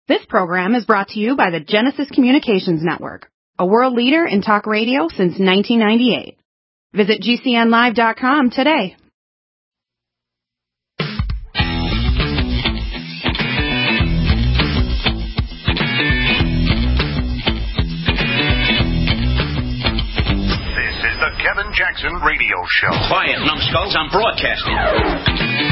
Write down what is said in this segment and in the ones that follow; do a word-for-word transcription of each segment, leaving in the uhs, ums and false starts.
This program is brought to you by the Genesis Communications Network, a world leader in talk radio since nineteen ninety-eight. Visit G C N live dot com today. This is the Kevin Jackson Radio Show. Quiet, numbskulls, I'm broadcasting.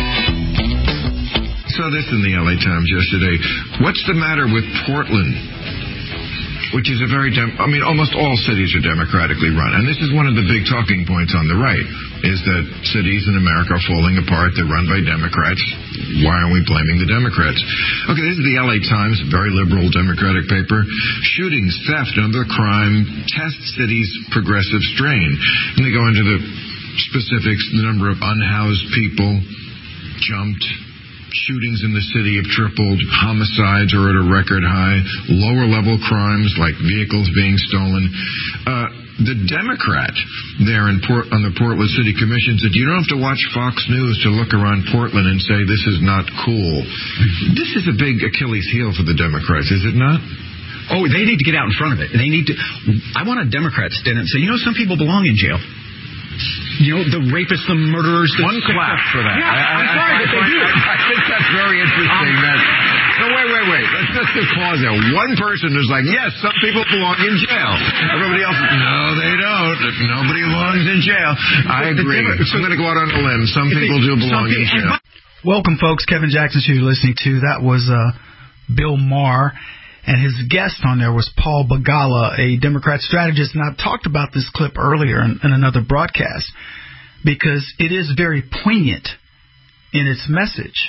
Saw this in the L A Times yesterday. What's the matter with Portland? Which is a very, dem- I mean, almost all cities are democratically run. And this is one of the big talking points on the right, is that cities in America are falling apart. They're run by Democrats. Why are we blaming the Democrats? Okay, this is the L A Times, very liberal Democratic paper. Shootings, theft, and other crime test cities' progressive strain. And they go into the specifics. The number of unhoused people jumped. Shootings in the city have tripled. Homicides are at a record high. Lower-level crimes like vehicles being stolen. Uh, the Democrat there in Port- on the Portland City Commission said, you don't have to watch Fox News to look around Portland and say this is not cool. This is a big Achilles heel for the Democrats, is it not? Oh, they need to get out in front of it. They need to. I want a Democrat to stand up and say, you know, some people belong in jail. You know, the rapists, the murderers. The One clap for that. Yeah, I, I'm I, sorry I, that they I, do. I think that's very interesting. That, no, wait, wait, wait. Let's just just pause there. One person is like, yes, some people belong in jail. Everybody else, no, they don't. Nobody belongs in jail. I agree. So I'm going to go out on a limb. Some people do belong in jail. Welcome, folks. Kevin Jackson, who you're listening to. That was uh, Bill Maher. And his guest on there was Paul Begala, a Democrat strategist. And I've talked about this clip earlier in, in another broadcast because it is very poignant in its message.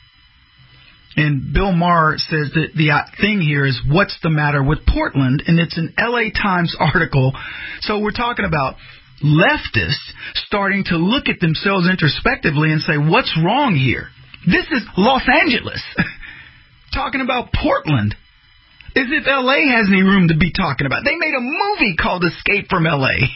And Bill Maher says that the thing here is, what's the matter with Portland? And it's an L A Times article. So we're talking about leftists starting to look at themselves introspectively and say, what's wrong here? This is Los Angeles. Talking about Portland. As if L A has any room to be talking about. They made a movie called Escape from L A.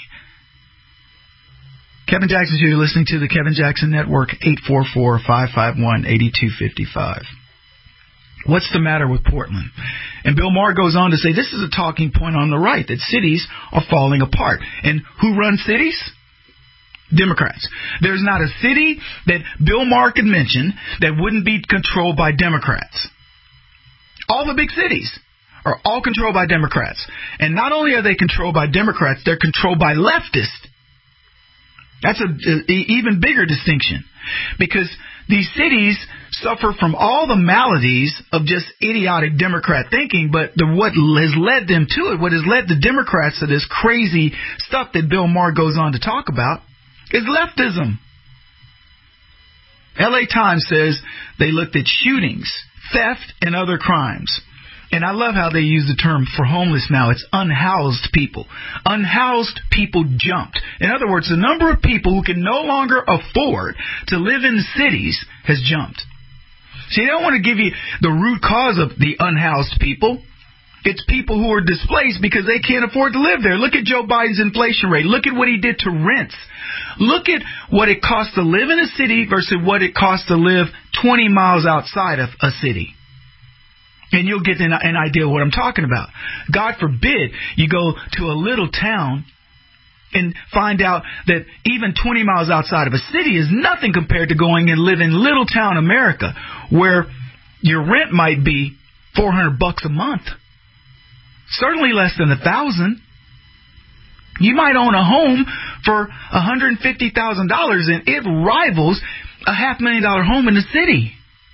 Kevin Jackson, you're listening to the Kevin Jackson Network, eight four four, five five one, eight two five five. What's the matter with Portland? And Bill Maher goes on to say this is a talking point on the right, that cities are falling apart. And who runs cities? Democrats. There's not a city that Bill Maher could mention that wouldn't be controlled by Democrats. All the big cities are all controlled by Democrats. And not only are they controlled by Democrats, they're controlled by leftists. That's an even bigger distinction. Because these cities suffer from all the maladies of just idiotic Democrat thinking, but the, what has led them to it, what has led the Democrats to this crazy stuff that Bill Maher goes on to talk about, is leftism. L A Times says they looked at shootings, theft, and other crimes. And I love how they use the term for homeless now. It's unhoused people. Unhoused people jumped. In other words, the number of people who can no longer afford to live in cities has jumped. See, they don't want to give you the root cause of the unhoused people. It's people who are displaced because they can't afford to live there. Look at Joe Biden's inflation rate. Look at what he did to rents. Look at what it costs to live in a city versus what it costs to live twenty miles outside of a city. And you'll get an, an idea of what I'm talking about. God forbid you go to a little town and find out that even twenty miles outside of a city is nothing compared to going and live in little town America, where your rent might be four hundred bucks a month. Certainly less than a thousand. You might own a home for one hundred fifty thousand dollars, and it rivals a half million dollar home in the city.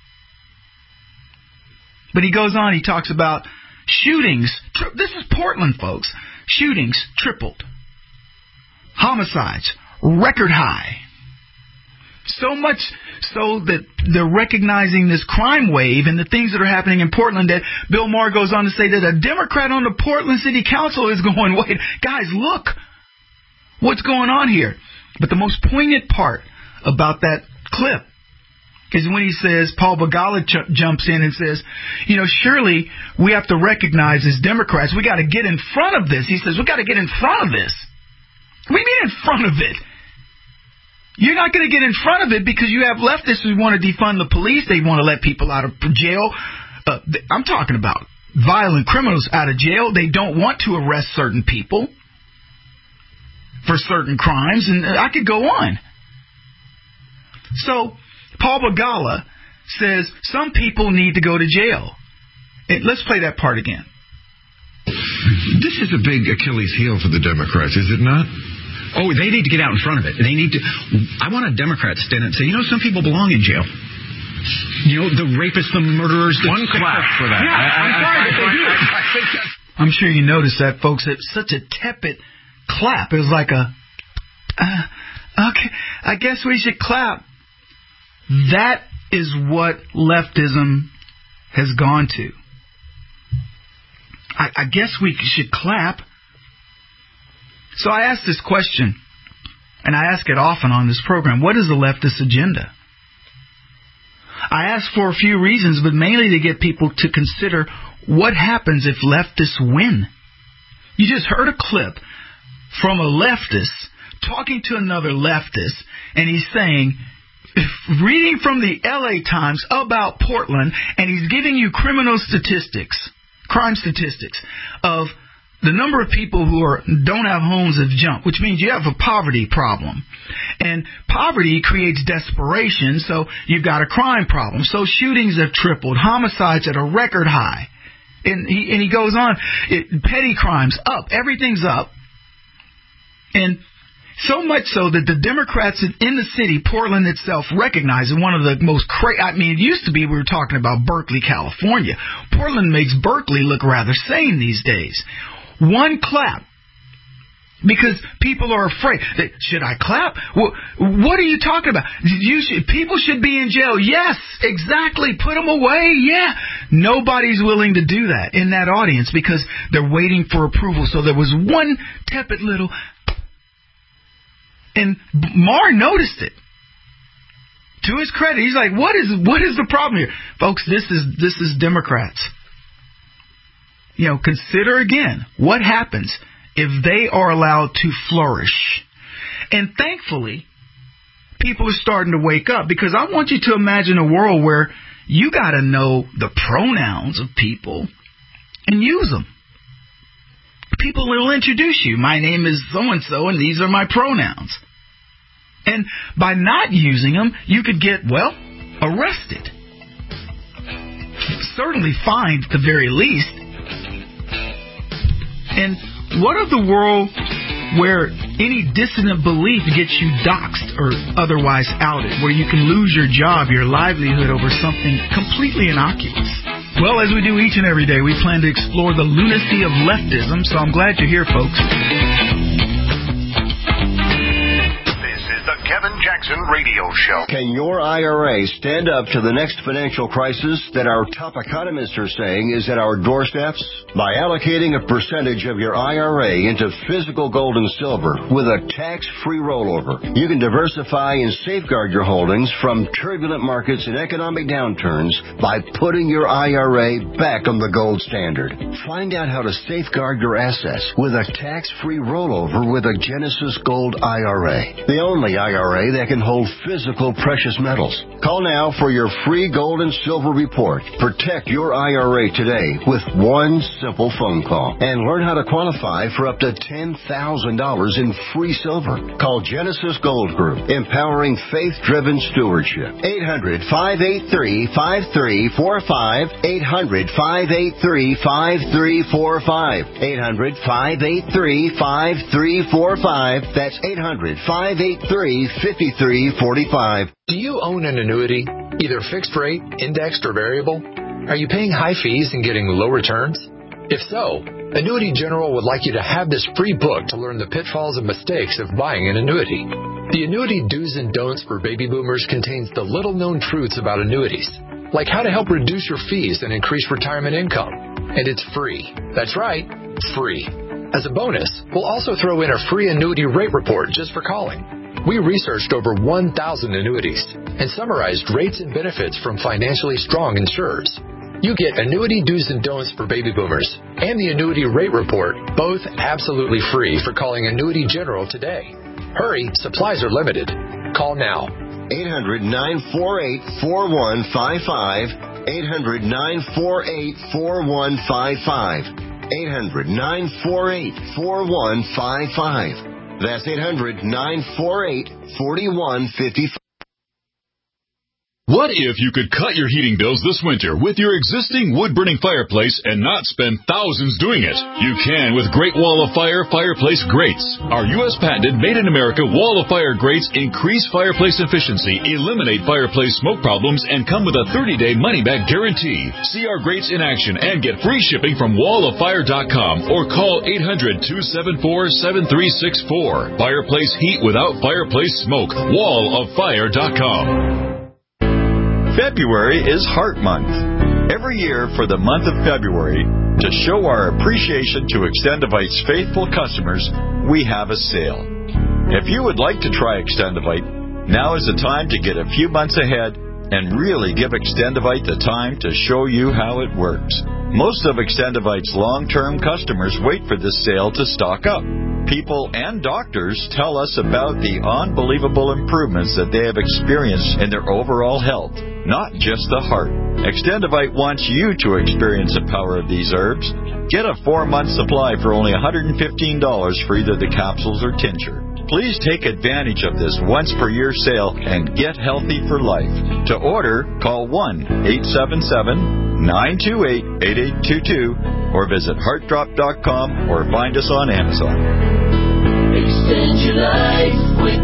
But he goes on, he talks about shootings. This is Portland, folks. Shootings tripled. Homicides, record high. So much so that they're recognizing this crime wave and the things that are happening in Portland that Bill Maher goes on to say that a Democrat on the Portland City Council is going, wait, guys, look, what's going on here? But the most poignant part about that clip is when he says, Paul Begala ch- jumps in and says, you know, surely we have to recognize as Democrats, we got to get in front of this. He says, we got to get in front of this. What do you mean in front of it? You're not going to get in front of it because you have leftists who want to defund the police. They want to let people out of jail Uh, I'm talking about violent criminals out of jail. They don't want to arrest certain people for certain crimes, and I could go on. So Paul Begala says some people need to go to jail. And let's play that part again. This is a big Achilles heel for the Democrats, is it not? Oh, they need to get out in front of it. They need to. I want a Democrat stand up and say, you know, some people belong in jail. You know, the rapists, the murderers. The One clap for that. Yeah, I, I, I'm sorry, I, but they do. I, I think that's... I'm sure you noticed that, folks. It's such a tepid clap. It was like a, uh, okay, I guess we should clap. That is what leftism has gone to. I, I guess we should clap. So I asked this question, and I ask it often on this program. What is the leftist agenda? I ask for a few reasons, but mainly to get people to consider what happens if leftists win. You just heard a clip from a leftist talking to another leftist, and he's saying, reading from the L A Times about Portland, and he's giving you criminal statistics, crime statistics of the number of people who are don't have homes have jumped, which means you have a poverty problem. And poverty creates desperation, so you've got a crime problem. So shootings have tripled, homicides at a record high. And he, and he goes on, it, petty crimes up, everything's up. And so much so that the Democrats in the city, Portland itself, recognize it. One of the most crazy, I mean, it used to be we were talking about Berkeley, California. Portland makes Berkeley look rather sane these days. One clap. Because people are afraid. They, should I clap? Well, what are you talking about? You should, people should be in jail. Yes, exactly. Put them away. Yeah. Nobody's willing to do that in that audience because they're waiting for approval. So there was one tepid little... And Maher noticed it. To his credit, he's like, "What is what is the problem here, folks? This is this is Democrats. You know, consider again what happens if they are allowed to flourish." And thankfully, people are starting to wake up because I want you to imagine a world where you got to know the pronouns of people and use them. People will introduce you. My name is so-and-so, and these are my pronouns. And by not using them, you could get, well, arrested. Certainly fined at the very least. And what of the world where any dissident belief gets you doxxed or otherwise outed, where you can lose your job, your livelihood over something completely innocuous? Well, as we do each and every day, we plan to explore the lunacy of leftism, so I'm glad you're here, folks. This is the Kevin Jackson Radio Show. Can your I R A stand up to the next financial crisis that our top economists are saying is at our doorsteps? By allocating a percentage of your I R A into physical gold and silver with a tax-free rollover, you can diversify and safeguard your holdings from turbulent markets and economic downturns by putting your I R A back on the gold standard. Find out how to safeguard your assets with a tax-free rollover with a Genesis Gold I R A, the only I R A that can hold physical precious metals. Call now for your free gold and silver report. Protect your I R A today with one simple phone call and learn how to qualify for up to ten thousand dollars in free silver. Call Genesis Gold Group, empowering faith-driven stewardship. eight hundred, five eight three, five three four five. eight hundred, five eight three, five three four five. eight hundred, five eight three, five three four five. That's eight hundred, five eight three, five three four five. Do you own an annuity, either fixed rate, indexed, or variable? Are you paying high fees and getting low returns? If so, Annuity General would like you to have this free book to learn the pitfalls and mistakes of buying an annuity. The Annuity Do's and Don'ts for Baby Boomers contains the little-known truths about annuities, like how to help reduce your fees and increase retirement income. And it's free. That's right, free. As a bonus, we'll also throw in a free annuity rate report just for calling. We researched over one thousand annuities and summarized rates and benefits from financially strong insurers. You get Annuity Do's and Don'ts for Baby Boomers and the Annuity Rate Report, both absolutely free for calling Annuity General today. Hurry, supplies are limited. Call now. eight hundred, nine four eight, four one five five. eight hundred, nine four eight, four one five five. eight hundred, nine four eight, four one five five. That's eight hundred, nine four eight, four one five five. What if you could cut your heating bills this winter with your existing wood-burning fireplace and not spend thousands doing it? You can with Great Wall of Fire Fireplace Grates. Our U S patented made-in-America Wall of Fire grates increase fireplace efficiency, eliminate fireplace smoke problems, and come with a thirty-day money-back guarantee. See our grates in action and get free shipping from wall of fire dot com or call eight hundred, two seven four, seven three six four. Fireplace heat without fireplace smoke. wall of fire dot com. February is Heart Month. Every year for the month of February, to show our appreciation to Extendivite's faithful customers, we have a sale. If you would like to try Extendivite, now is the time to get a few months ahead and really give Extendivite the time to show you how it works. Most of Extendivite's long-term customers wait for this sale to stock up. People and doctors tell us about the unbelievable improvements that they have experienced in their overall health, not just the heart. Extendivite wants you to experience the power of these herbs. Get a four-month supply for only one hundred fifteen dollars for either the capsules or tincture. Please take advantage of this once-per-year sale and get healthy for life. To order, call one eight seven seven, nine two eight, eight eight two two or visit heart drop dot com or find us on Amazon. Extend your life with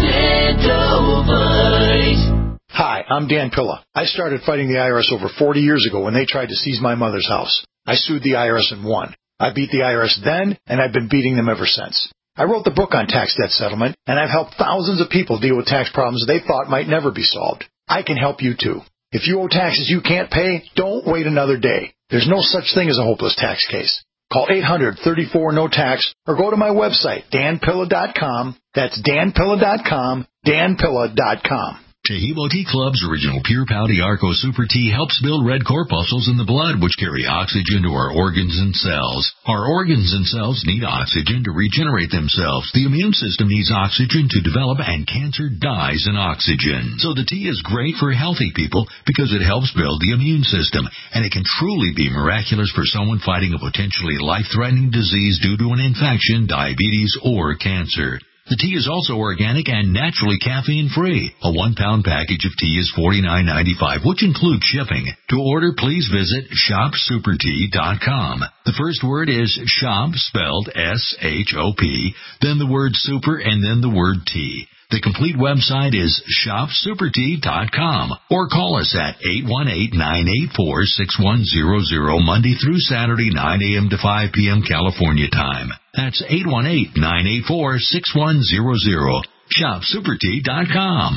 Extendivite. Hi, I'm Dan Pilla. I started fighting the I R S over forty years ago when they tried to seize my mother's house. I sued the I R S and won. I beat the I R S then, and I've been beating them ever since. I wrote the book on tax debt settlement, and I've helped thousands of people deal with tax problems they thought might never be solved. I can help you too. If you owe taxes you can't pay, don't wait another day. There's no such thing as a hopeless tax case. Call eight hundred, thirty-four, no tax or go to my website, dan pilla dot com. That's dan pilla dot com, dan pilla dot com. Tehebo Tea Club's original Pure Pouty Arco Super Tea helps build red corpuscles in the blood, which carry oxygen to our organs and cells. Our organs and cells need oxygen to regenerate themselves. The immune system needs oxygen to develop, and cancer dies in oxygen. So the tea is great for healthy people because it helps build the immune system, and it can truly be miraculous for someone fighting a potentially life-threatening disease due to an infection, diabetes, or cancer. The tea is also organic and naturally caffeine-free. A one-pound package of tea is forty-nine ninety-five, which includes shipping. To order, please visit shop super tea dot com. The first word is shop, spelled S H O P, then the word super, and then the word tea. The complete website is shop super tea dot com or call us at eight one eight, nine eight four, six one zero zero Monday through Saturday, nine a.m. to five p.m. California time. That's eight one eight, nine eight four, six one zero zero. shop super tea dot com.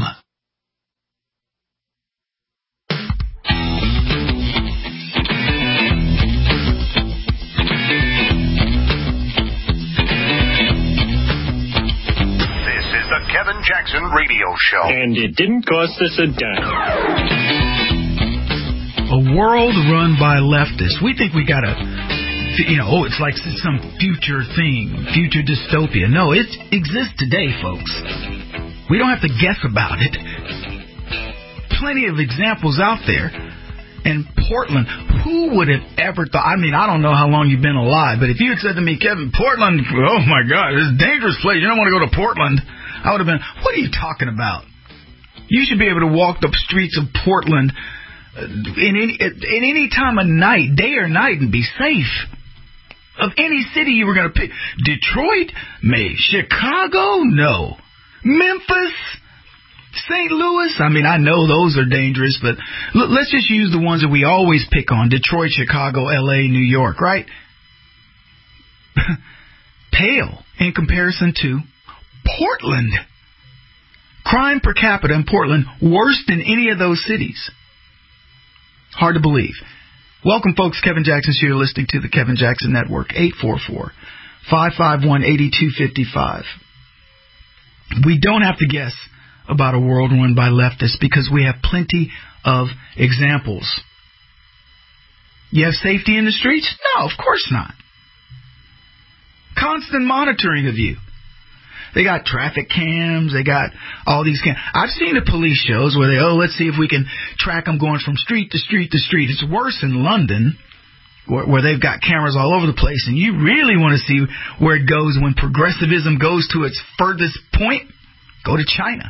The Kevin Jackson Radio Show. And it didn't cost us a dime. A world run by leftists. We think we got to, you know, oh, it's like some future thing, future dystopia. No, it exists today, folks. We don't have to guess about it. Plenty of examples out there. And Portland, who would have ever thought? I mean, I don't know how long you've been alive, but if you had said to me, Kevin, Portland, oh my God, it's a dangerous place. You don't want to go to Portland. I would have been, what are you talking about? You should be able to walk the streets of Portland in any, in any time of night, day or night, and be safe. Of any city you were going to pick. Detroit? May. Chicago? No. Memphis? Saint Louis? I mean, I know those are dangerous, but l- let's just use the ones that we always pick on. Detroit, Chicago, L A, New York, right? Pale in comparison to Portland. Crime per capita in Portland worse than any of those cities. Hard to believe. Welcome, folks. Kevin Jackson's here, listening to the Kevin Jackson Network. eight four four, five five one, eight two five five. We don't have to guess about a world run by leftists because we have plenty of examples. You have safety in the streets? No, of course not. Constant monitoring of you. They got traffic cams. They got all these cams. I've seen the police shows where they, oh, let's see if we can track them going from street to street to street. It's worse in London, where, where they've got cameras all over the place. And you really want to see where it goes when progressivism goes to its furthest point. Go to China.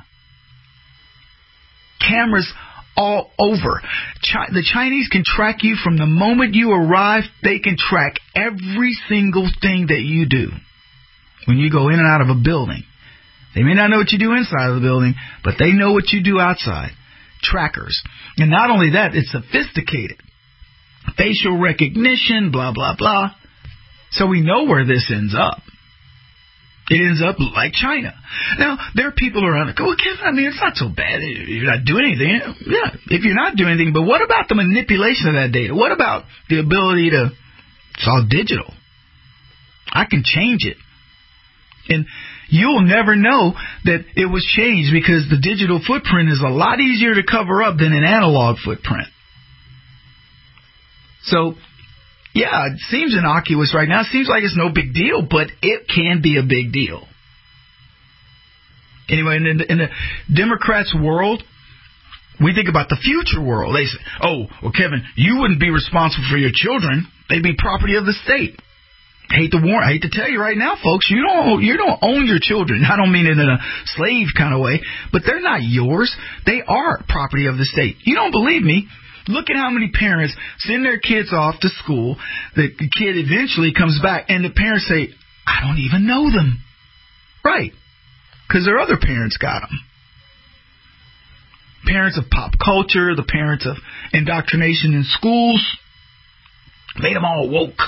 Cameras all over. Chi- the Chinese can track you from the moment you arrive. They can track every single thing that you do when you go in and out of a building. They may not know what you do inside of the building, but they know what you do outside. Trackers. And not only that, it's sophisticated. Facial recognition, blah, blah, blah. So we know where this ends up. It ends up like China. Now, there are people around that go, well, Kevin, I mean, it's not so bad. You're not doing anything. Yeah, if you're not doing anything. But what about the manipulation of that data? What about the ability to, it's all digital. I can change it. And you'll never know that it was changed because the digital footprint is a lot easier to cover up than an analog footprint. So, yeah, it seems innocuous right now. It seems like it's no big deal, but it can be a big deal. Anyway, in the, in the Democrats' world, we think about the future world. They say, oh, well, Kevin, you wouldn't be responsible for your children. They'd be property of the state. I hate to warn, I hate to tell you right now, folks, you don't, you don't own your children. I don't mean it in a slave kind of way, but they're not yours. They are property of the state. You don't believe me? Look at how many parents send their kids off to school. The kid eventually comes back, and the parents say, I don't even know them. Right. Because their other parents got them. Parents of pop culture, the parents of indoctrination in schools, made them all woke.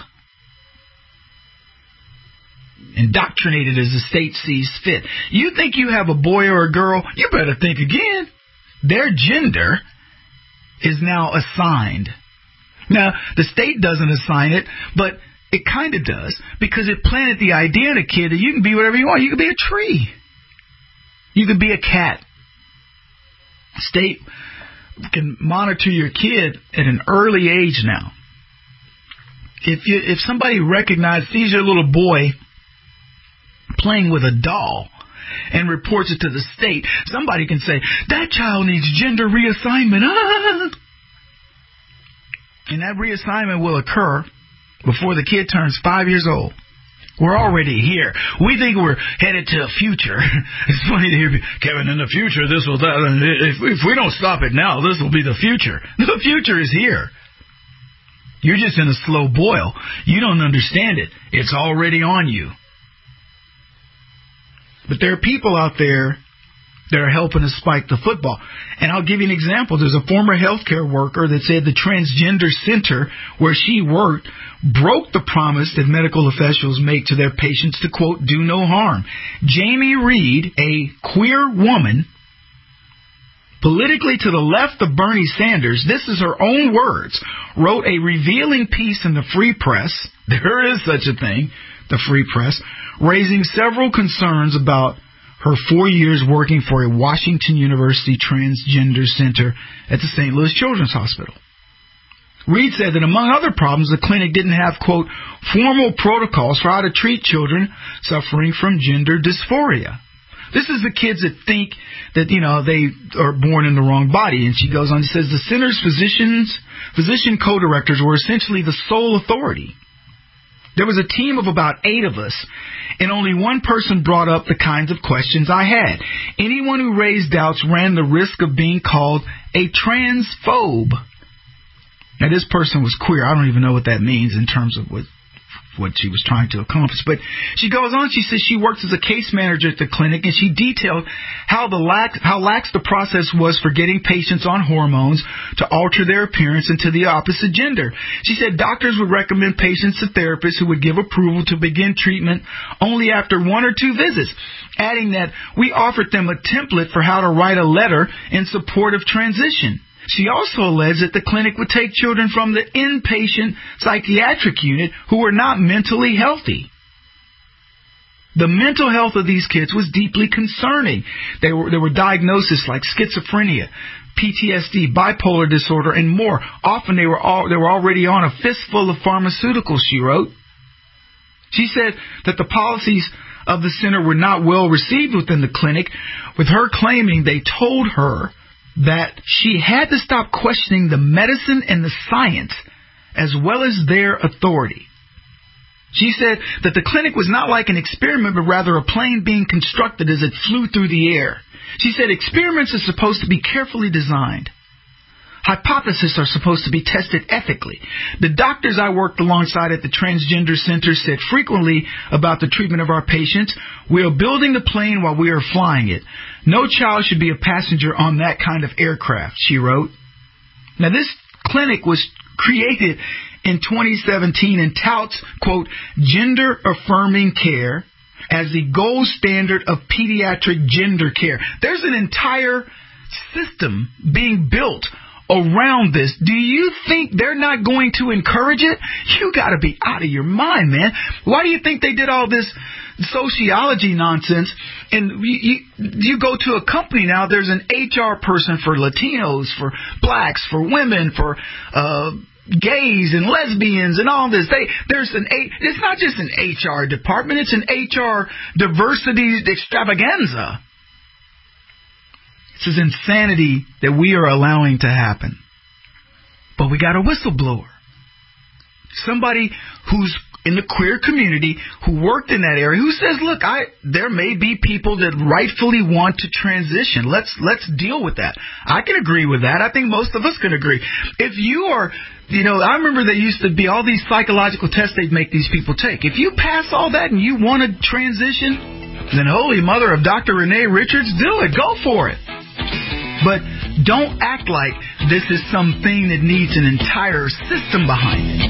Indoctrinated as the state sees fit. You think you have a boy or a girl, you better think again. Their gender is now assigned. Now, the state doesn't assign it, but it kind of does, because it planted the idea in a kid that you can be whatever you want. You can be a tree. You can be a cat. State can monitor your kid at an early age now. If you, if somebody recognizes, sees your little boy playing with a doll and reports it to the state, somebody can say, that child needs gender reassignment. Ah! And that reassignment will occur before the kid turns five years old. We're already here. We think we're headed to a future. It's funny to hear, Kevin, in the future, this will, that. If, if we don't stop it now, this will be the future. The future is here. You're just in a slow boil. You don't understand it. It's already on you. But there are people out there that are helping us spike the football. And I'll give you an example. There's a former healthcare worker that said the transgender center where she worked broke the promise that medical officials make to their patients to, quote, do no harm. Jamie Reed, a queer woman, politically to the left of Bernie Sanders, this is her own words, wrote a revealing piece in the Free Press. There is such a thing, the Free Press, raising several concerns about her four years working for a Washington University transgender center at the Saint Louis Children's Hospital. Reed said that among other problems, the clinic didn't have, quote, formal protocols for how to treat children suffering from gender dysphoria. This is the kids that think that, you know, they are born in the wrong body. And she goes on, she says the center's physicians, physician co-directors were essentially the sole authority. There was a team of about eight of us, and only one person brought up the kinds of questions I had. Anyone who raised doubts ran the risk of being called a transphobe. Now, this person was queer. I don't even know what that means in terms of what what she was trying to accomplish. But she goes on, she says she works as a case manager at the clinic, and she detailed how the lax, how lax the process was for getting patients on hormones to alter their appearance into the opposite gender. She said doctors would recommend patients to therapists who would give approval to begin treatment only after one or two visits, adding that we offered them a template for how to write a letter in support of transition. She also alleged that the clinic would take children from the inpatient psychiatric unit who were not mentally healthy. The mental health of these kids was deeply concerning. They were, there were diagnoses like schizophrenia, P T S D, bipolar disorder, and more. Often they were all, they were already on a fistful of pharmaceuticals, she wrote. She said that the policies of the center were not well received within the clinic, with her claiming they told her that she had to stop questioning the medicine and the science as well as their authority. She said that the clinic was not like an experiment, but rather a plane being constructed as it flew through the air. She said experiments are supposed to be carefully designed. Hypotheses are supposed to be tested ethically. The doctors I worked alongside at the Transgender Center said frequently about the treatment of our patients, we are building the plane while we are flying it. No child should be a passenger on that kind of aircraft, she wrote. Now, this clinic was created in twenty seventeen and touts, quote, gender-affirming care as the gold standard of pediatric gender care. There's an entire system being built around this. Do you think they're not going to encourage it? You got to be out of your mind, man. Why do you think they did all this sociology nonsense? And you, you, you go to a company now, there's an H R person for Latinos, for blacks, for women, for uh gays and lesbians and all this. They there's an it's not just an H R department, it's an H R diversity extravaganza. This is insanity that we are allowing to happen. But we got a whistleblower. Somebody who's in the queer community who worked in that area who says, look, I there may be people that rightfully want to transition. Let's let's deal with that. I can agree with that. I think most of us can agree. If you are, you know, I remember there used to be all these psychological tests they'd make these people take. If you pass all that and you want to transition, then holy mother of Doctor Renee Richards, do it. Go for it. But don't act like this is something that needs an entire system behind it.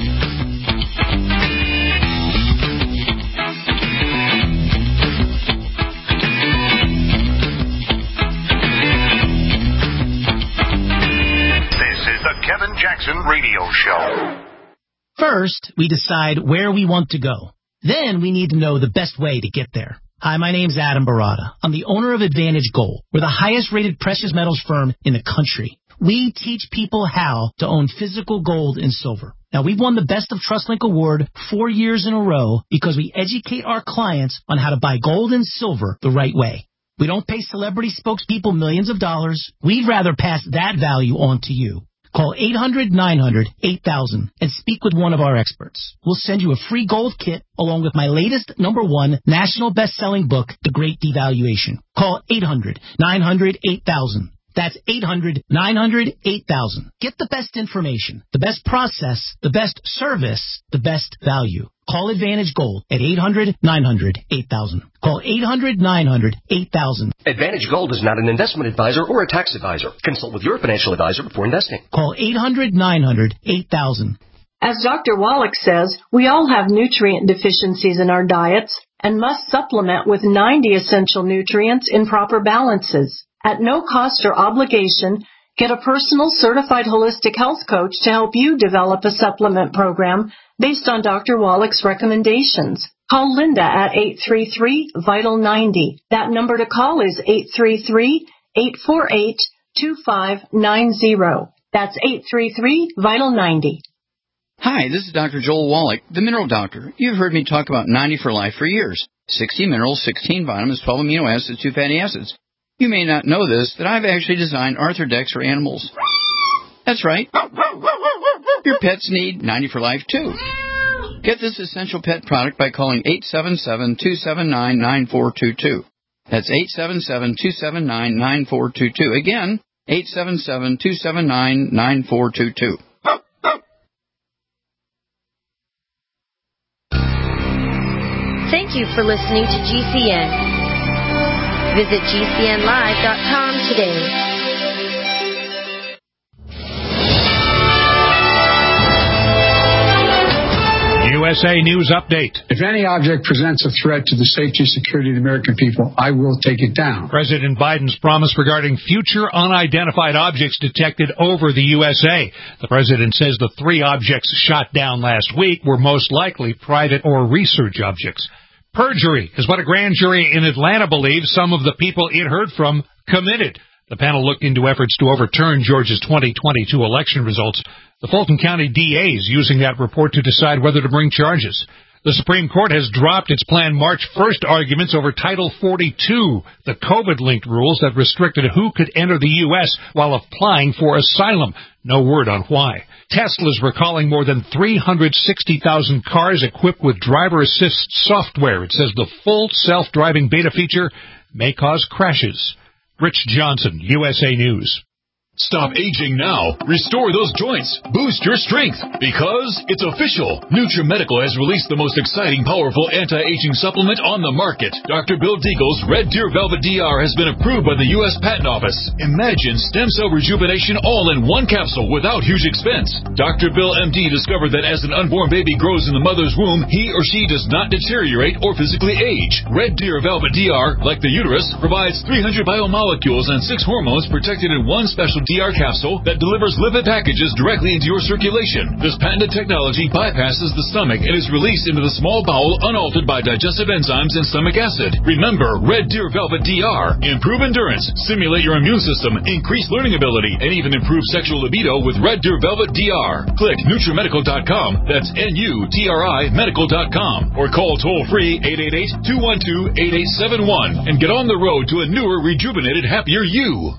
This is the Kevin Jackson Radio Show. First, we decide where we want to go. Then we need to know the best way to get there. Hi, my name's Adam Barada. I'm the owner of Advantage Gold. We're the highest-rated precious metals firm in the country. We teach people how to own physical gold and silver. Now, we've won the Best of TrustLink Award four years in a row because we educate our clients on how to buy gold and silver the right way. We don't pay celebrity spokespeople millions of dollars. We'd rather pass that value on to you. Call eight hundred nine hundred eight thousand and speak with one of our experts. We'll send you a free gold kit along with my latest number one national best-selling book, The Great Devaluation. Call eight hundred nine hundred eight thousand. That's eight hundred nine hundred eight thousand. Get the best information, the best process, the best service, the best value. Call Advantage Gold at eight hundred nine hundred eight thousand. Call eight hundred nine hundred eight thousand. Advantage Gold is not an investment advisor or a tax advisor. Consult with your financial advisor before investing. Call eight hundred nine hundred eight thousand. As Doctor Wallach says, we all have nutrient deficiencies in our diets and must supplement with ninety essential nutrients in proper balances. At no cost or obligation, get a personal certified holistic health coach to help you develop a supplement program based on Doctor Wallach's recommendations. Call Linda at eight three three, vital ninety. That number to call is eight three three, eight four eight, two five nine zero. That's eight three three, vital ninety. Hi, this is Doctor Joel Wallach, the Mineral Doctor. You've heard me talk about ninety for Life for years. sixty minerals, sixteen vitamins, twelve amino acids, two fatty acids. You may not know this, that I've actually designed Arthrodex for animals. That's right. Your pets need ninety for Life, too. Get this essential pet product by calling eight seven seven, two seven nine, nine four two two. That's eight seven seven, two seven nine, nine four two two. Again, eight seven seven, two seven nine, nine four two two. Thank you for listening to G C N. Visit G C N live dot com today. U S A News Update. If any object presents a threat to the safety and security of the American people, I will take it down. President Biden's promise regarding future unidentified objects detected over the U S A. The president says the three objects shot down last week were most likely private or research objects. Perjury is what a grand jury in Atlanta believes some of the people it heard from committed. The panel looked into efforts to overturn Georgia's twenty twenty-two election results. The Fulton County D A is using that report to decide whether to bring charges. The Supreme Court has dropped its planned March first arguments over Title forty-two, the COVID-linked rules that restricted who could enter the U S while applying for asylum. No word on why. Tesla's recalling more than three hundred sixty thousand cars equipped with driver assist software. It says the full self-driving beta feature may cause crashes. Rich Johnson, U S A News. Stop aging now. Restore those joints. Boost your strength. Because it's official. NutriMedical has released the most exciting, powerful anti-aging supplement on the market. Doctor Bill Deagle's Red Deer Velvet D R has been approved by the U S Patent Office. Imagine stem cell rejuvenation all in one capsule without huge expense. Doctor Bill M D discovered that as an unborn baby grows in the mother's womb, he or she does not deteriorate or physically age. Red Deer Velvet D R, like the uterus, provides three hundred biomolecules and six hormones protected in one special D R capsule that delivers lipid packages directly into your circulation. This patented technology bypasses the stomach and is released into the small bowel unaltered by digestive enzymes and stomach acid. Remember, Red Deer Velvet D R. Improve endurance, stimulate your immune system, increase learning ability, and even improve sexual libido with Red Deer Velvet D R. Click NutriMedical dot com. That's N U T R I medical dot com. Or call toll-free eight eight eight, two one two, eight eight seven one and get on the road to a newer, rejuvenated, happier you.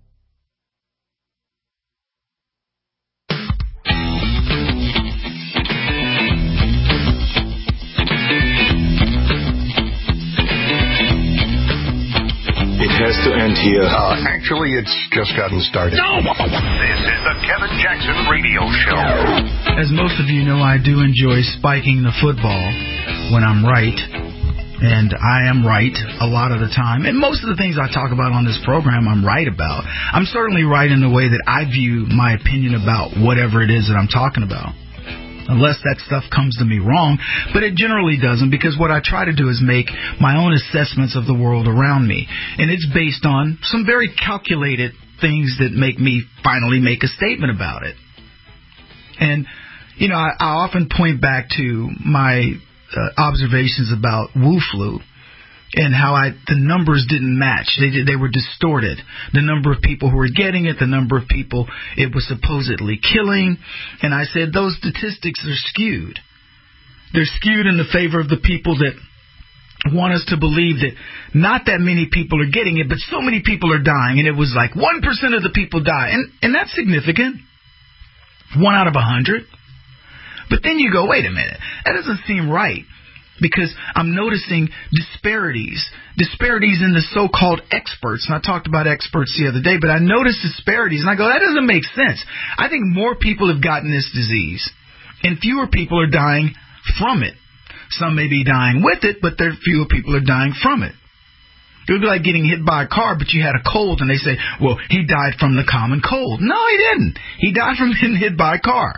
Has to end here. Uh, actually, it's just gotten started. No! This is the Kevin Jackson Radio Show. As most of you know, I do enjoy spiking the football when I'm right. And I am right a lot of the time. And most of the things I talk about on this program, I'm right about. I'm certainly right in the way that I view my opinion about whatever it is that I'm talking about. Unless that stuff comes to me wrong, but it generally doesn't, because what I try to do is make my own assessments of the world around me, and it's based on some very calculated things that make me finally make a statement about it. And, you know, I, I often point back to my uh, observations about Wu flu and how I the numbers didn't match. They did, they were distorted. The number of people who were getting it, the number of people it was supposedly killing. And I said those statistics are skewed. They're skewed in the favor of the people that want us to believe that not that many people are getting it, but so many people are dying. And it was like one percent of the people die. And, and that's significant. One out of a hundred. But then you go, wait a minute. That doesn't seem right. Because I'm noticing disparities, disparities in the so-called experts. And I talked about experts the other day, but I noticed disparities, and I go, that doesn't make sense. I think more people have gotten this disease, and fewer people are dying from it. Some may be dying with it, but there fewer people are dying from it. It would be like getting hit by a car, but you had a cold, and they say, well, he died from the common cold. No, he didn't. He died from getting hit by a car.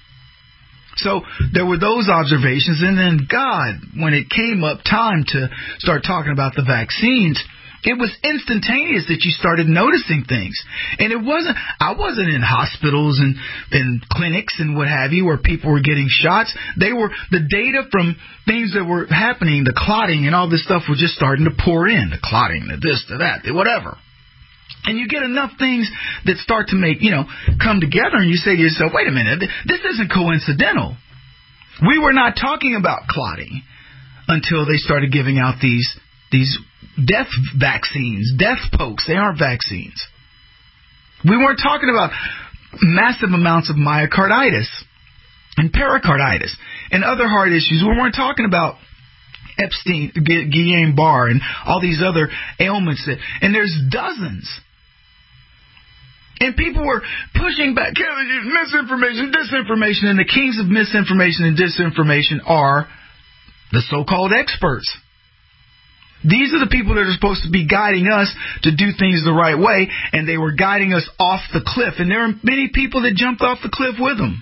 So there were those observations, and then God, when it came up time to start talking about the vaccines, it was instantaneous that you started noticing things. And it wasn't, I wasn't in hospitals and, and clinics and what have you where people were getting shots. They were, the data from things that were happening, the clotting and all this stuff was just starting to pour in. The clotting, the this, the that, the whatever. And you get enough things that start to make, you know, come together, and you say to yourself, wait a minute, this isn't coincidental. We were not talking about clotting until they started giving out these these death vaccines, death pokes. They aren't vaccines. We weren't talking about massive amounts of myocarditis and pericarditis and other heart issues. We weren't talking about Epstein, Guillain-Barre, and all these other ailments. That, and there's dozens. And people were pushing back, misinformation, disinformation, and the kings of misinformation and disinformation are the so-called experts. These are the people that are supposed to be guiding us to do things the right way, and they were guiding us off the cliff. And there are many people that jumped off the cliff with them.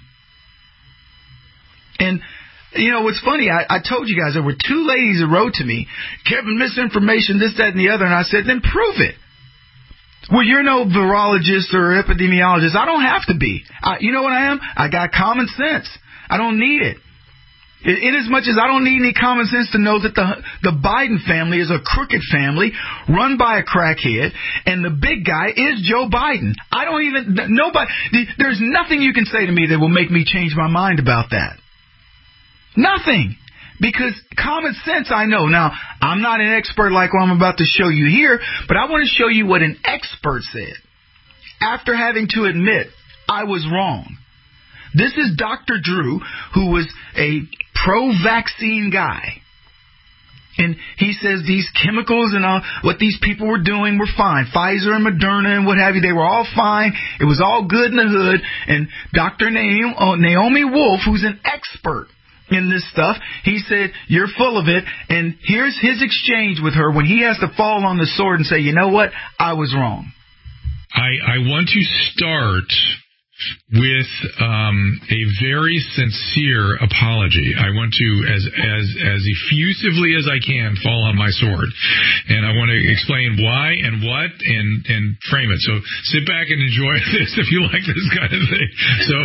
And you know, what's funny, I, I told you guys there were two ladies that wrote to me, Kevin, misinformation, this, that, and the other, and I said, then prove it. Well, you're no virologist or epidemiologist. I don't have to be. I, you know what I am? I got common sense. I don't need it. In, in as much as I don't need any common sense to know that the the Biden family is a crooked family run by a crackhead, and the big guy is Joe Biden. I don't even, nobody, there's nothing you can say to me that will make me change my mind about that. Nothing. Because common sense, I know. Now, I'm not an expert like what I'm about to show you here, but I want to show you what an expert said after having to admit I was wrong. This is Doctor Drew, who was a pro-vaccine guy. And he says these chemicals and all, what these people were doing were fine. Pfizer and Moderna and what have you, they were all fine. It was all good in the hood. And Doctor Naomi Wolf, who's an expert in this stuff, he said, you're full of it. And here's his exchange with her when he has to fall on the sword and say, you know what, I was wrong. I, I want to start with um, a very sincere apology. I want to, as as as effusively as I can, fall on my sword, and I want to explain why and what and and frame it. So sit back and enjoy this if you like this kind of thing. So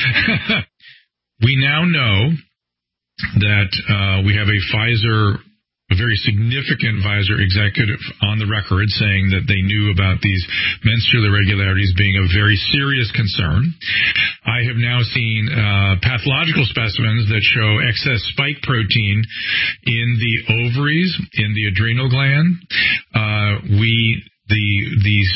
we now know that uh, we have a Pfizer. A very significant Pfizer executive on the record saying that they knew about these menstrual irregularities being a very serious concern. I have now seen uh, pathological specimens that show excess spike protein in the ovaries, in the adrenal gland. Uh, we, the, these,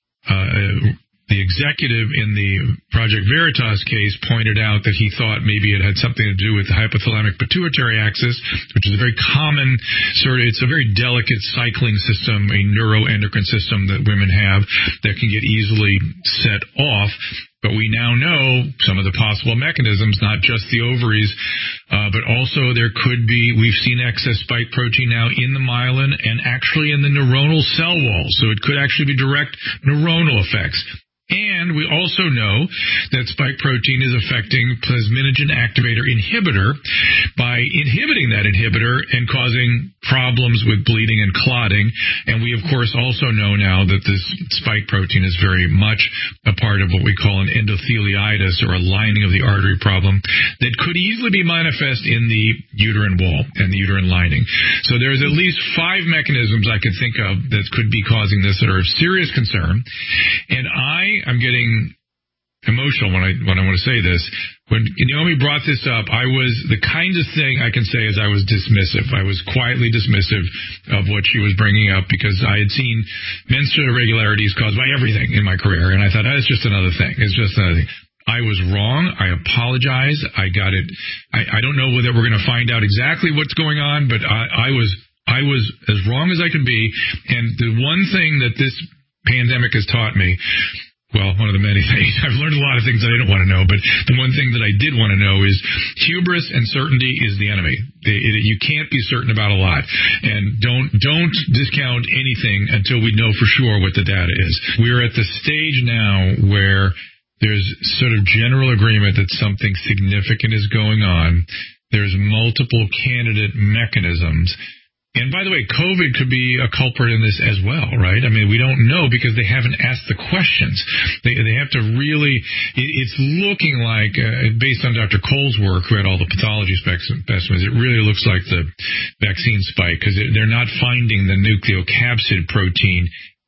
uh, The executive in the Project Veritas case pointed out that he thought maybe it had something to do with the hypothalamic pituitary axis, which is a very common sort of, it's a very delicate cycling system, a neuroendocrine system that women have that can get easily set off. But we now know some of the possible mechanisms, not just the ovaries, uh, but also there could be, we've seen excess spike protein now in the myelin and actually in the neuronal cell wall. So it could actually be direct neuronal effects. And we also know that spike protein is affecting plasminogen activator inhibitor by inhibiting that inhibitor and causing problems with bleeding and clotting. And we, of course, also know now that this spike protein is very much a part of what we call an endotheliitis, or a lining of the artery problem that could easily be manifest in the uterine wall and the uterine lining. So there's at least five mechanisms I could think of that could be causing this that are of serious concern. And I I'm getting emotional when I when I want to say this. When Naomi brought this up, I was, the kind of thing I can say is I was dismissive. I was quietly dismissive of what she was bringing up because I had seen menstrual irregularities caused by everything in my career, and I thought, oh, it's just another thing. It's just another thing. I was wrong. I apologize. I got it. I, I don't know whether we're going to find out exactly what's going on, but I, I was I was as wrong as I could be. And the one thing that this pandemic has taught me, well, one of the many things. I've learned a lot of things that I didn't want to know, but the one thing that I did want to know is hubris and certainty is the enemy. It, it, you can't be certain about a lot. And don't don't discount anything until we know for sure what the data is. We're at the stage now where there's sort of general agreement that something significant is going on. There's multiple candidate mechanisms. And by the way, COVID could be a culprit in this as well, right? I mean, we don't know because they haven't asked the questions. They they have to really, it's looking like, uh, based on Doctor Cole's work, who had all the pathology specimens, it really looks like the vaccine spike because they're not finding the nucleocapsid protein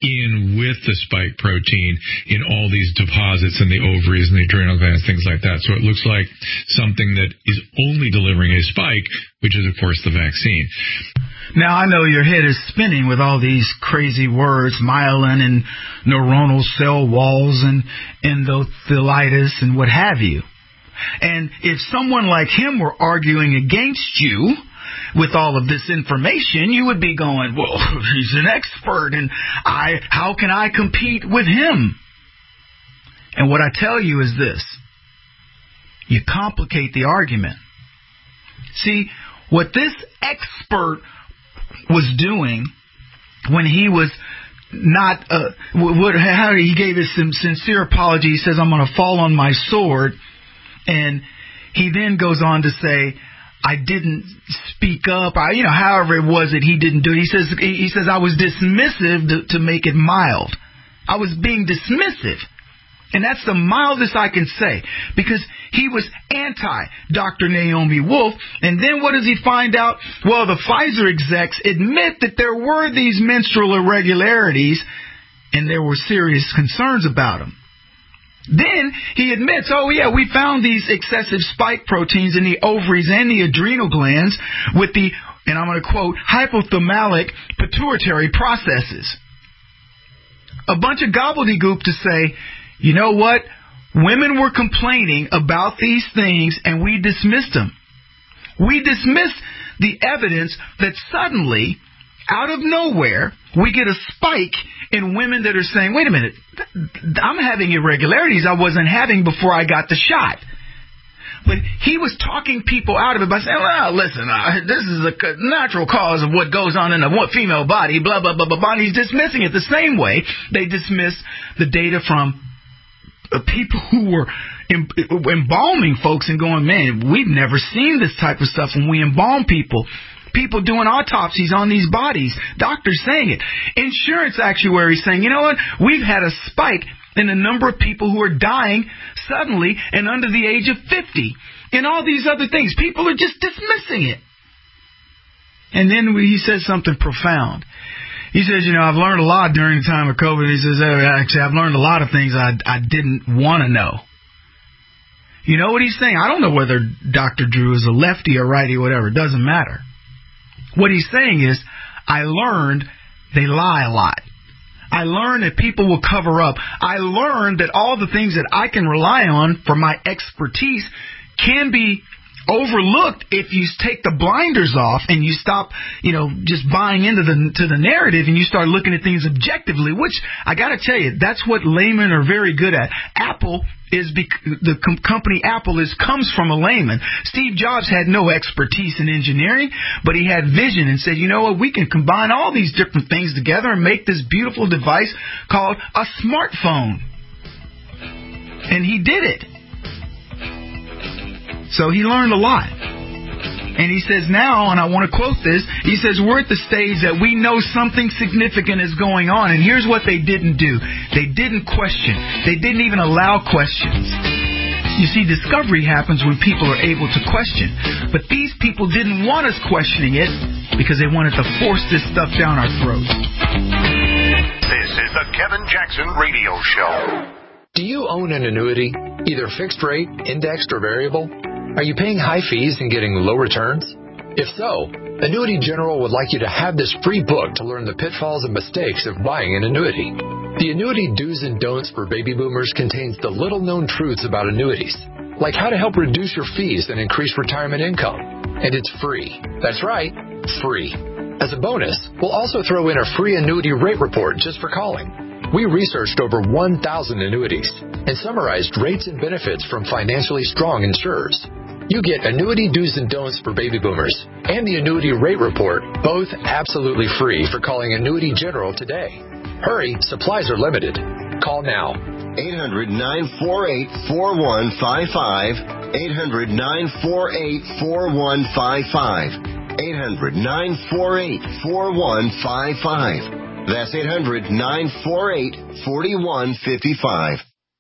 in with the spike protein in all these deposits in the ovaries and the adrenal glands, things like that. So it looks like something that is only delivering a spike, which is, of course, the vaccine. Now, I know your head is spinning with all these crazy words, myelin and neuronal cell walls and endothelitis and what have you. And if someone like him were arguing against you with all of this information, you would be going, well, he's an expert, and I, how can I compete with him? And what I tell you is this. You complicate the argument. See, what this expert was doing when he was not, uh, what, how he gave us some sincere apology. He says, I'm going to fall on my sword. And he then goes on to say, I didn't speak up. I, you know, however it was that he didn't do it. He says, he says, I was dismissive to, to make it mild. I was being dismissive. And that's the mildest I can say, because he was anti-Doctor Naomi Wolf. And then what does he find out? Well, the Pfizer execs admit that there were these menstrual irregularities and there were serious concerns about them. Then he admits, oh yeah, we found these excessive spike proteins in the ovaries and the adrenal glands with the, and I'm going to quote, hypothalamic pituitary processes. A bunch of gobbledygook to say, you know what? Women were complaining about these things and we dismissed them. We dismissed the evidence that suddenly, out of nowhere, we get a spike in women that are saying, wait a minute, I'm having irregularities I wasn't having before I got the shot. But he was talking people out of it by saying, well, listen, uh, this is a natural cause of what goes on in a female body, blah, blah, blah, blah, blah. And he's dismissing it the same way they dismiss the data from uh, people who were em- embalming folks and going, man, we've never seen this type of stuff when we embalm people. People doing autopsies on these bodies. Doctors saying it. Insurance actuaries saying, you know what? We've had a spike in the number of people who are dying suddenly and under the age of fifty. And all these other things. People are just dismissing it. And then he says something profound. He says, you know, I've learned a lot during the time of COVID. He says, actually, I've learned a lot of things I, I didn't want to know. You know what he's saying? I don't know whether Doctor Drew is a lefty or righty or whatever. It doesn't matter. What he's saying is, I learned they lie a lot. I learned that people will cover up. I learned that all the things that I can rely on for my expertise can be overlooked if you take the blinders off and you stop, you know, just buying into the to the narrative and you start looking at things objectively, which I got to tell you, that's what laymen are very good at. Apple is bec- the com- company Apple is comes from a layman. Steve Jobs had no expertise in engineering, but he had vision and said, you know what, we can combine all these different things together and make this beautiful device called a smartphone. And he did it. So he learned a lot. And he says now, and I want to quote this, he says, we're at the stage that we know something significant is going on. And here's what they didn't do. They didn't question. They didn't even allow questions. You see, discovery happens when people are able to question. But these people didn't want us questioning it because they wanted to force this stuff down our throats. This is the Kevin Jackson Radio Show. Do you own an annuity, either fixed rate, indexed, or variable? Are you paying high fees and getting low returns? If so, Annuity General would like you to have this free book to learn the pitfalls and mistakes of buying an annuity. The Annuity Do's and Don'ts for Baby Boomers contains the little-known truths about annuities, like how to help reduce your fees and increase retirement income. And it's free. That's right, free. As a bonus, we'll also throw in a free annuity rate report just for calling. We researched over one thousand annuities and summarized rates and benefits from financially strong insurers. You get Annuity Do's and Don'ts for Baby Boomers and the Annuity Rate Report, both absolutely free for calling Annuity General today. Hurry, supplies are limited. Call now. eight hundred, nine four eight, four one five five. eight hundred, nine four eight, four one five five. eight hundred, nine four eight, four one five five. That's eight hundred, nine four eight, four one five five.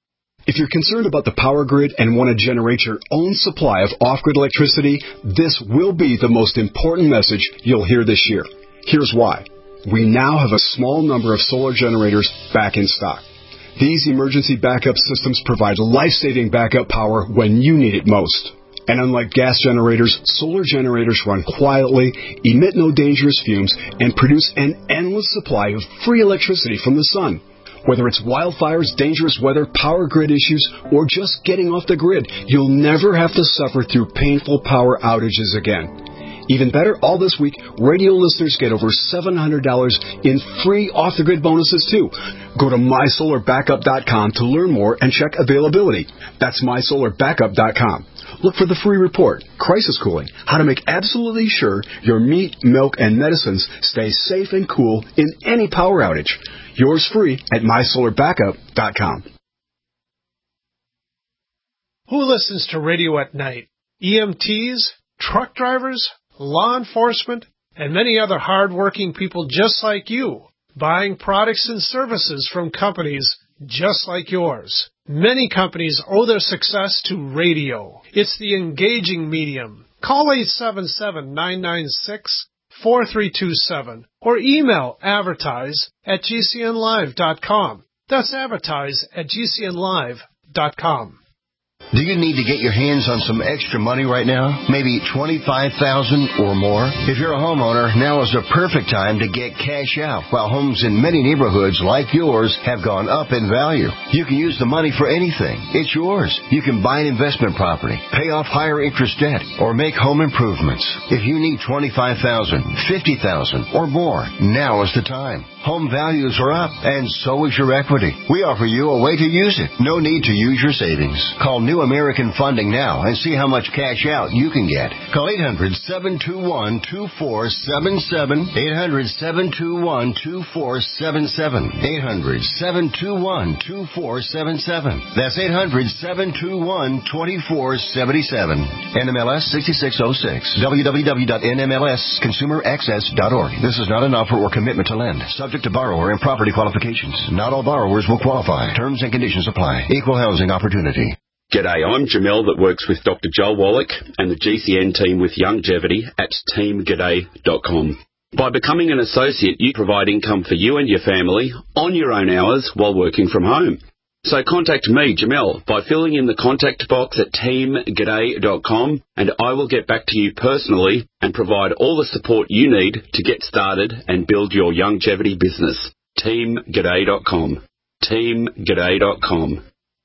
If you're concerned about the power grid and want to generate your own supply of off-grid electricity, this will be the most important message you'll hear this year. Here's why. We now have a small number of solar generators back in stock. These emergency backup systems provide life-saving backup power when you need it most. And unlike gas generators, solar generators run quietly, emit no dangerous fumes, and produce an endless supply of free electricity from the sun. Whether it's wildfires, dangerous weather, power grid issues, or just getting off the grid, you'll never have to suffer through painful power outages again. Even better, all this week, radio listeners get over seven hundred dollars in free off-the-grid bonuses, too. Go to my solar backup dot com to learn more and check availability. That's my solar backup dot com. Look for the free report, Crisis Cooling, how to make absolutely sure your meat, milk, and medicines stay safe and cool in any power outage. Yours free at my solar backup dot com. Who listens to radio at night? E M Ts, truck drivers, law enforcement, and many other hard-working people just like you, buying products and services from companies just like yours. Many companies owe their success to radio. It's the engaging medium. Call eight seven seven, nine nine six, four three two seven or email advertise at g c n live dot com. That's advertise at g c n live dot com. Do you need to get your hands on some extra money right now? Maybe twenty-five thousand dollars or more? If you're a homeowner, now is the perfect time to get cash out, while homes in many neighborhoods like yours have gone up in value. You can use the money for anything. It's yours. You can buy an investment property, pay off higher interest debt, or make home improvements. If you need twenty-five thousand dollars, fifty thousand dollars, or more, now is the time. Home values are up, and so is your equity. We offer you a way to use it. No need to use your savings. Call New American Funding now and see how much cash out you can get. Call eight hundred, seven two one, two four seven seven, eight hundred, seven two one, two four seven seven, eight hundred, seven two one, two four seven seven. That's eight hundred, seven two one, two four seven seven. N M L S sixty-six oh six. w w w dot n m l s consumer access dot org. This is not an offer or commitment to lend. Subject to borrower and property qualifications. Not all borrowers will qualify. Terms and conditions apply. Equal housing opportunity. G'day, I'm Jamel that works with Doctor Joel Wallach and the G C N team with Longevity at team g'day dot com. By becoming an associate, you provide income for you and your family on your own hours while working from home. So contact me, Jamel, by filling in the contact box at team g'day dot com, and I will get back to you personally and provide all the support you need to get started and build your longevity business. team g'day dot com. team g'day dot com.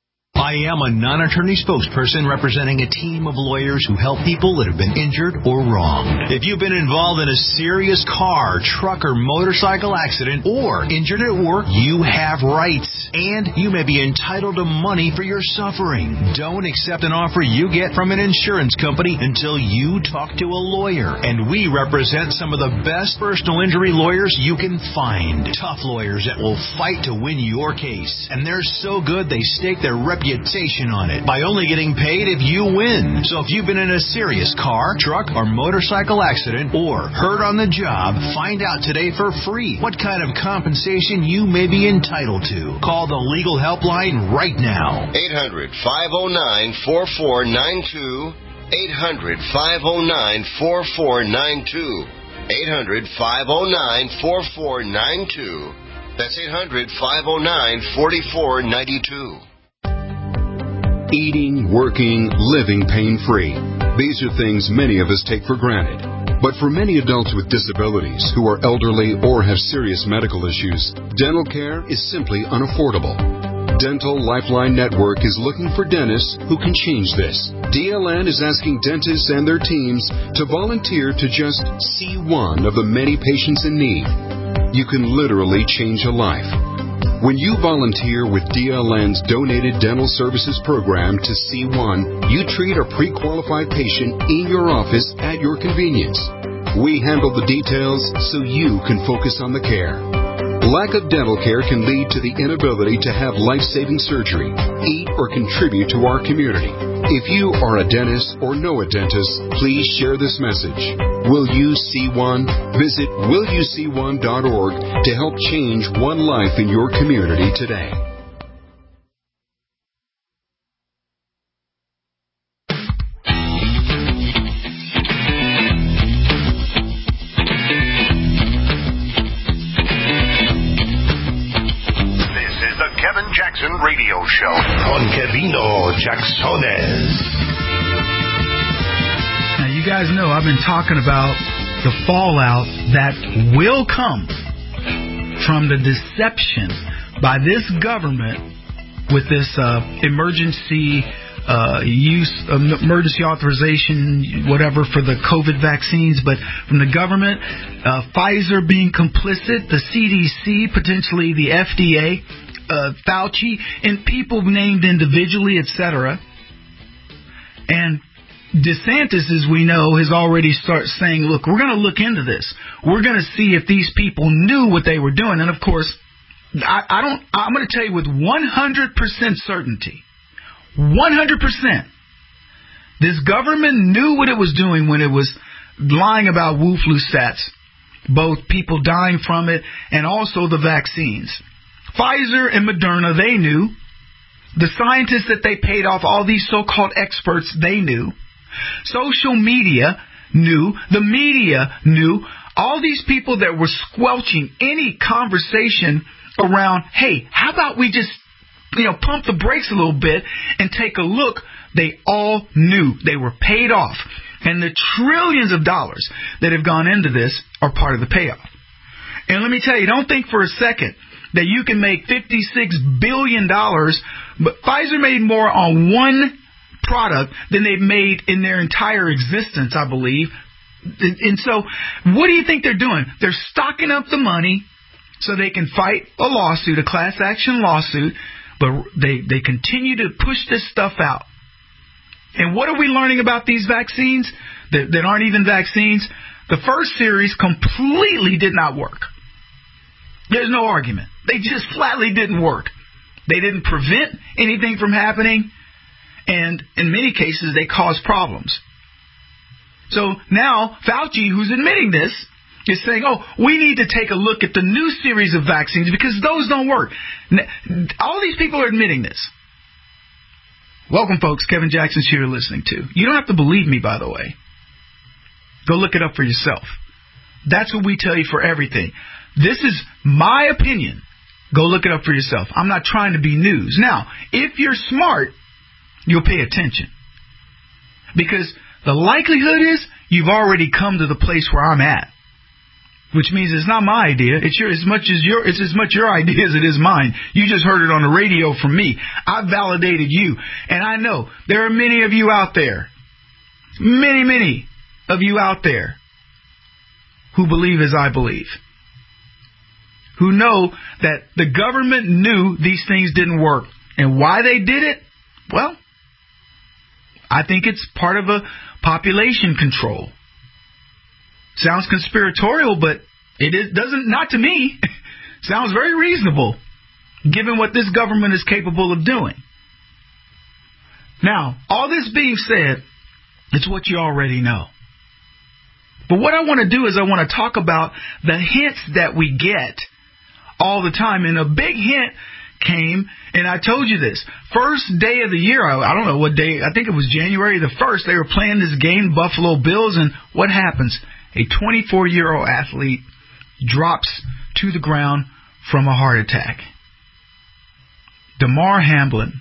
I am a non-attorney spokesperson representing a team of lawyers who help people that have been injured or wronged. If you've been involved in a serious car, truck, or motorcycle accident or injured at work, you have rights, and you may be entitled to money for your suffering. Don't accept an offer you get from an insurance company until you talk to a lawyer, and we represent some of the best personal injury lawyers you can find. Tough lawyers that will fight to win your case, and they're so good they stake their reputation reputation on it by only getting paid if you win. So if you've been in a serious car, truck, or motorcycle accident or hurt on the job, find out today for free what kind of compensation you may be entitled to. Call the legal helpline right now. eight hundred, five oh nine, four four nine two. eight hundred, five oh nine, four four nine two. eight hundred, five oh nine, four four nine two. That's eight hundred, five oh nine, four four nine two. Eating, working, living pain-free. These are things many of us take for granted. But for many adults with disabilities who are elderly or have serious medical issues, dental care is simply unaffordable. Dental Lifeline Network is looking for dentists who can change this. D L N is asking dentists and their teams to volunteer to just see one of the many patients in need. You can literally change a life. When you volunteer with D L N's Donated Dental Services Program to C one, you treat a pre-qualified patient in your office at your convenience. We handle the details so you can focus on the care. Lack of dental care can lead to the inability to have life-saving surgery, eat, or contribute to our community. If you are a dentist or know a dentist, please share this message. Will you see one? Visit will you see one dot org to help change one life in your community today. Jackson Radio Show con Kevino Jacksones. Now, you guys know I've been talking about the fallout that will come from the deception by this government with this uh, emergency uh, use, uh, emergency authorization, whatever, for the COVID vaccines, but from the government, uh, Pfizer being complicit, the C D C, potentially the F D A, Uh, Fauci, and people named individually, et cetera. And DeSantis, as we know, has already started saying, look, we're going to look into this. We're going to see if these people knew what they were doing. And, of course, I, I don't, I'm going to tell you with one hundred percent certainty, one hundred percent, this government knew what it was doing when it was lying about Wu flu stats, both people dying from it and also the vaccines. Pfizer and Moderna, they knew. The scientists that they paid off, all these so-called experts, they knew. Social media knew. The media knew. All these people that were squelching any conversation around, hey, how about we just you know, pump the brakes a little bit and take a look. They all knew they were paid off. And the trillions of dollars that have gone into this are part of the payoff. And let me tell you, don't think for a second that you can make fifty-six billion dollars, but Pfizer made more on one product than they've made in their entire existence, I believe. And so what do you think they're doing? They're stocking up the money so they can fight a lawsuit, a class action lawsuit, but they, they continue to push this stuff out. And what are we learning about these vaccines that, that aren't even vaccines? The first series completely did not work. There's no argument. They just flatly didn't work. They didn't prevent anything from happening, and in many cases, they caused problems. So now Fauci, who's admitting this, is saying, oh, we need to take a look at the new series of vaccines because those don't work. All these people are admitting this. Welcome, folks. Kevin Jackson's here listening to. You don't have to believe me, by the way. Go look it up for yourself. That's what we tell you for everything. This is my opinion. Go look it up for yourself. I'm not trying to be news. Now, if you're smart, you'll pay attention. Because the likelihood is you've already come to the place where I'm at. Which means it's not my idea. It's your, as much as your, it's as much your idea as it is mine. You just heard it on the radio from me. I validated you. And I know there are many of you out there, many, many of you out there who believe as I believe. Who know that the government knew these things didn't work. And why they did it? Well, I think it's part of a population control. Sounds conspiratorial, but it is, doesn't, not to me. Sounds very reasonable, given what this government is capable of doing. Now, all this being said, it's what you already know. But what I want to do is I want to talk about the hints that we get all the time. And a big hint came, and I told you this. First day of the year, I, I don't know what day, I think it was January the first, they were playing this game, Buffalo Bills, and what happens? A twenty-four-year-old athlete drops to the ground from a heart attack. Damar Hamlin.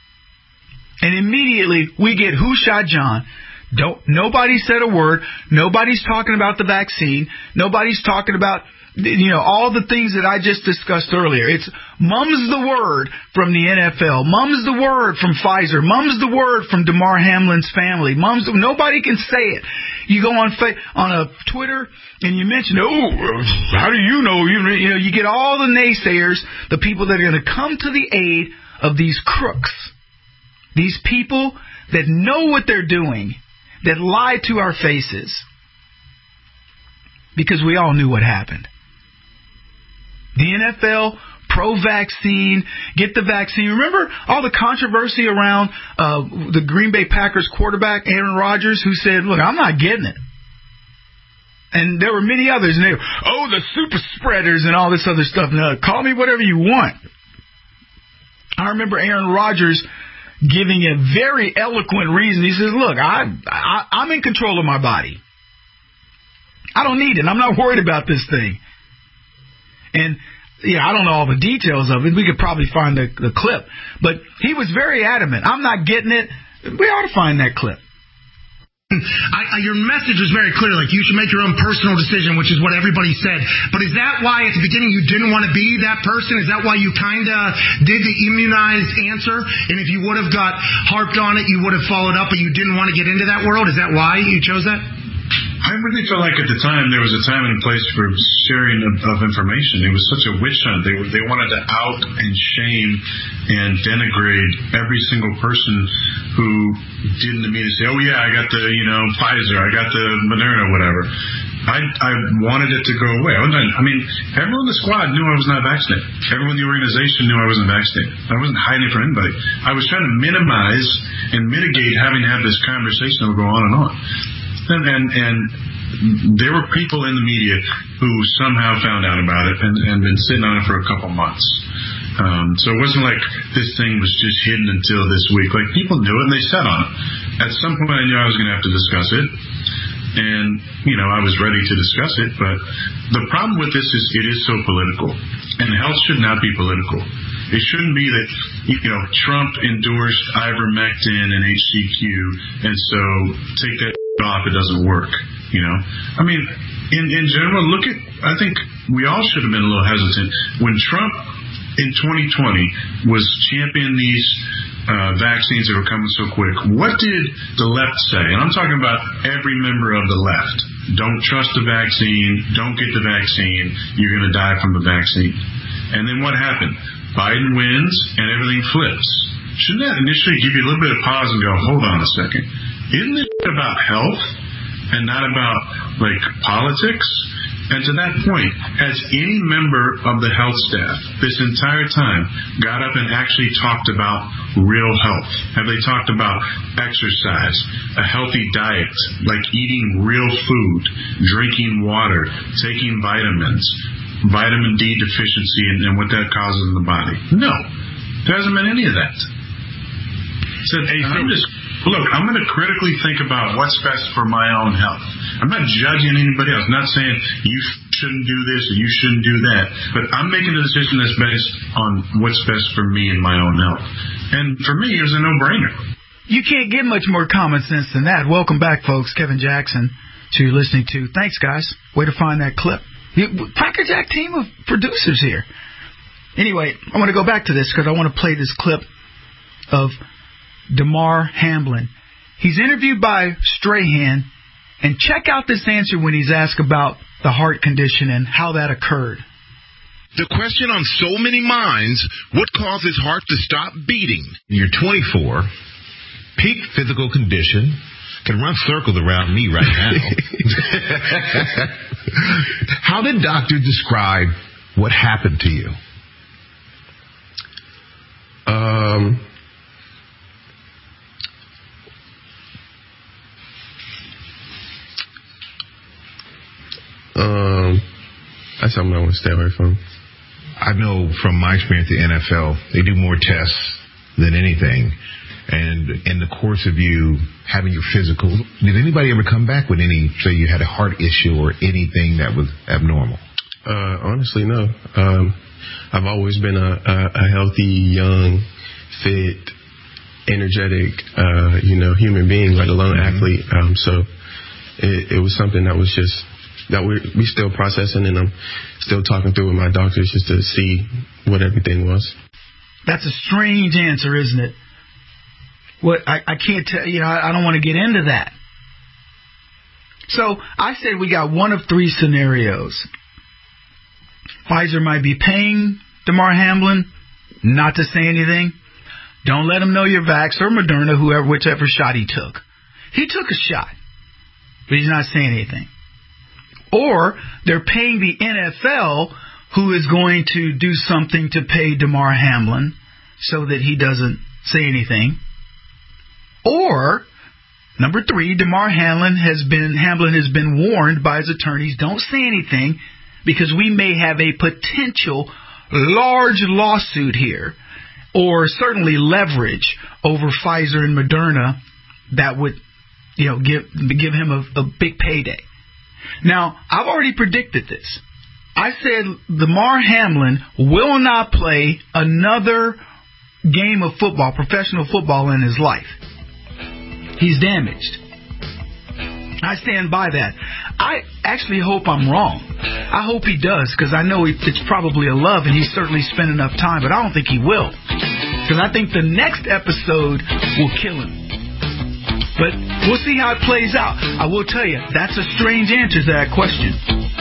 And immediately we get who shot John. Don't, nobody said a word. Nobody's talking about the vaccine. Nobody's talking about, you know, all the things that I just discussed earlier. It's mum's the word from the N F L. Mum's the word from Pfizer. Mum's the word from Damar Hamlin's family. Mum's the, nobody can say it. You go on on a Twitter and you mention, oh, how do you know? You, you know, you get all the naysayers, the people that are going to come to the aid of these crooks, these people that know what they're doing, that lie to our faces, because we all knew what happened. The N F L, pro-vaccine, get the vaccine. Remember all the controversy around uh, the Green Bay Packers quarterback, Aaron Rodgers, who said, look, I'm not getting it. And there were many others. And they were, oh, the super spreaders and all this other stuff. No, call me whatever you want. I remember Aaron Rodgers giving a very eloquent reason. He says, look, I, I, I'm in control of my body. I don't need it. I'm not worried about this thing. And, yeah, I don't know all the details of it. We could probably find the, the clip. But he was very adamant. I'm not getting it. We ought to find that clip. I, I, your message was very clear, like you should make your own personal decision, which is what everybody said. But is that why at the beginning you didn't want to be that person? Is that why you kind of did the immunized answer? And if you would have got harped on it, you would have followed up, but you didn't want to get into that world? Is that why you chose that? I really felt like at the time there was a time and a place for sharing of, of information. It was such a witch hunt. They, they wanted to out and shame and denigrate every single person who did in the media say, oh, yeah, I got the, you know, Pfizer, I got the Moderna, whatever. I, I wanted it to go away. I, I mean, everyone in the squad knew I was not vaccinated. Everyone in the organization knew I wasn't vaccinated. I wasn't hiding it from anybody. I was trying to minimize and mitigate having to have this conversation that would go on and on. And, and, and there were people in the media who somehow found out about it and, and been sitting on it for a couple months. Um, so it wasn't like this thing was just hidden until this week. Like, people knew it and they sat on it. At some point I knew I was going to have to discuss it. and, you know, I was ready to discuss it, but the problem with this is it is so political, and health should not be political. It shouldn't be that, you know, Trump endorsed ivermectin and H C Q, and so take that off, it doesn't work, you know? I mean, in, in general, look at, I think we all should have been a little hesitant. When Trump in twenty twenty was championing these uh, vaccines that were coming so quick, what did the left say? And I'm talking about every member of the left. Don't trust the vaccine. Don't get the vaccine. You're going to die from the vaccine. And then what happened? Biden wins and everything flips. Shouldn't that initially give you a little bit of pause and go, hold on a second. Isn't it about health and not about, like, politics? And to that point, has any member of the health staff this entire time got up and actually talked about real health? Have they talked about exercise, a healthy diet, like eating real food, drinking water, taking vitamins, vitamin D deficiency and, and what that causes in the body? No. There hasn't been any of that. Said, hey, I'm just... Look, I'm going to critically think about what's best for my own health. I'm not judging anybody else. I'm not saying you shouldn't do this or you shouldn't do that. But I'm making a decision that's based on what's best for me and my own health. And for me, it was a no-brainer. You can't get much more common sense than that. Welcome back, folks. Kevin Jackson to listening to. Thanks, guys. Way to find that clip. Cracker Jack team of producers here. Anyway, I want to go back to this because I want to play this clip of Damar Hamlin. He's interviewed by Strahan, and check out this answer when he's asked about the heart condition and how that occurred. The question on so many minds, what causes heart to stop beating? You're twenty-four, peak physical condition, can run circles around me right now. How did doctors describe what happened to you? Um... Um, that's something I want to stay away from. I know from my experience at the N F L, they do more tests than anything. And in the course of you having your physical, did anybody ever come back with any, say you had a heart issue or anything that was abnormal? Uh, honestly, no. Um, I've always been a, a, a healthy, young, fit, energetic, uh, you know, human being, let alone mm-hmm. athlete. Um, so it, it was something that was just, that we're, we still processing, and I'm still talking through with my doctors just to see what everything was. That's a strange answer, isn't it? What I, I can't tell you. I, I don't want to get into that. So I said we got one of three scenarios. Pfizer might be paying Damar Hamlin not to say anything. Don't let him know you're vaxxed, or Moderna, whoever, whichever shot he took. He took a shot, but he's not saying anything. Or they're paying the N F L, who is going to do something to pay Damar Hamlin so that he doesn't say anything. Or, number three, Damar Hamlin has been Hamlin has been warned by his attorneys, don't say anything, because we may have a potential large lawsuit here, or certainly leverage over Pfizer and Moderna that would, you know, give give him a, a big payday. Now, I've already predicted this. I said Damar Hamlin will not play another game of football, professional football, in his life. He's damaged. I stand by that. I actually hope I'm wrong. I hope he does, because I know it's probably a love, and he's certainly spent enough time, but I don't think he will. Because I think the next episode will kill him. But we'll see how it plays out. I will tell you, that's a strange answer to that question.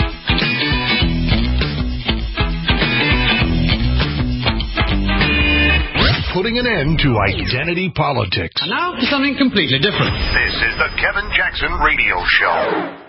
Putting an end to identity politics. And now for something completely different. This is the Kevin Jackson Radio Show.